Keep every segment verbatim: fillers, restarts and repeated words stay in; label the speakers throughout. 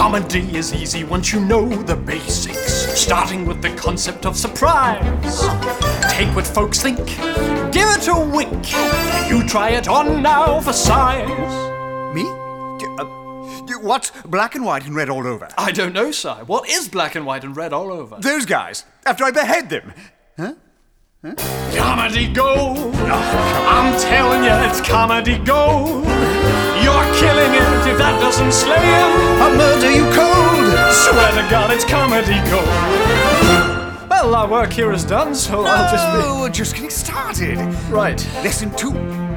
Speaker 1: Comedy is easy once you know the basics, starting with the concept of surprise. Take what folks think, give it a wink, you try it on now for size.
Speaker 2: Me? D- uh, d- what's black and white and red all over?
Speaker 1: I don't know, Si. What is black and white and red all over?
Speaker 2: Those guys, after I behead them. Huh?
Speaker 1: Huh? Comedy gold. I'm telling you, it's comedy gold. You're killing it if that doesn't slay him.
Speaker 2: I'll murder you cold.
Speaker 1: Swear to God, it's comedy gold. Well, our work here is done, so
Speaker 2: no,
Speaker 1: I'll just be...
Speaker 2: we're just getting started.
Speaker 1: Right.
Speaker 2: Lesson two.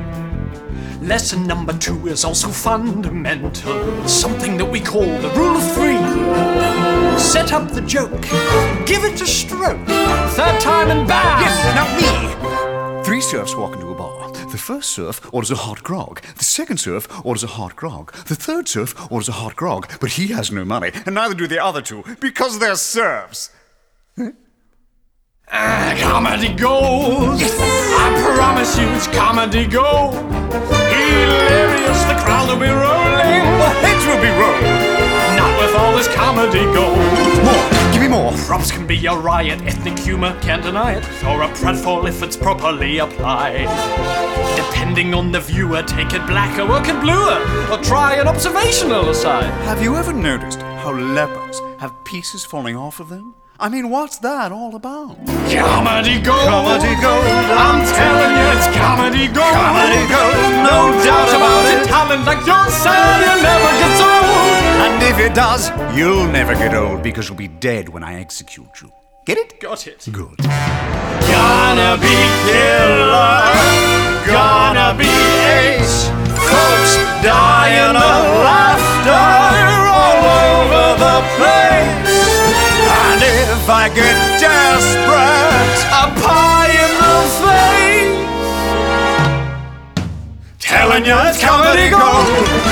Speaker 1: Lesson number two is also fundamental. Something that we call the rule of three. Set up the joke, give it a stroke. Third time and bam!
Speaker 2: Yes, not me. Three serfs walk into a bar. The first serf orders a hot grog. The second serf orders a hot grog. The third serf orders a hot grog, but he has no money, and neither do the other two, because they're serfs. Huh?
Speaker 1: Ah, comedy gold. Yes. I promise you it's comedy gold. Hilarious, the crowd will be rolling.
Speaker 2: The heads will be rolling.
Speaker 1: Not with all this comedy gold.
Speaker 2: More, give me more.
Speaker 1: Props can be a riot, ethnic humor, can't deny it. Or a pratfall if it's properly applied. Depending on the viewer, take it blacker, work it bluer, or try an observational aside.
Speaker 2: Have you ever noticed how lepers have pieces falling off of them? I mean, what's that all about?
Speaker 1: Comedy gold.
Speaker 2: Comedy gold.
Speaker 1: I'm telling you, it's comedy gold.
Speaker 2: Comedy gold.
Speaker 1: No doubt about it. Talent like yourself, you never gets old.
Speaker 2: And if it does, you'll never get old because you'll be dead when I execute you. Get it?
Speaker 1: Got it.
Speaker 2: Good.
Speaker 1: Gonna be killer. Gonna be ace. Folks dying of laughter all over the place.
Speaker 2: And if I get desperate,
Speaker 1: a pie in the face. Telling you it's comedy gold.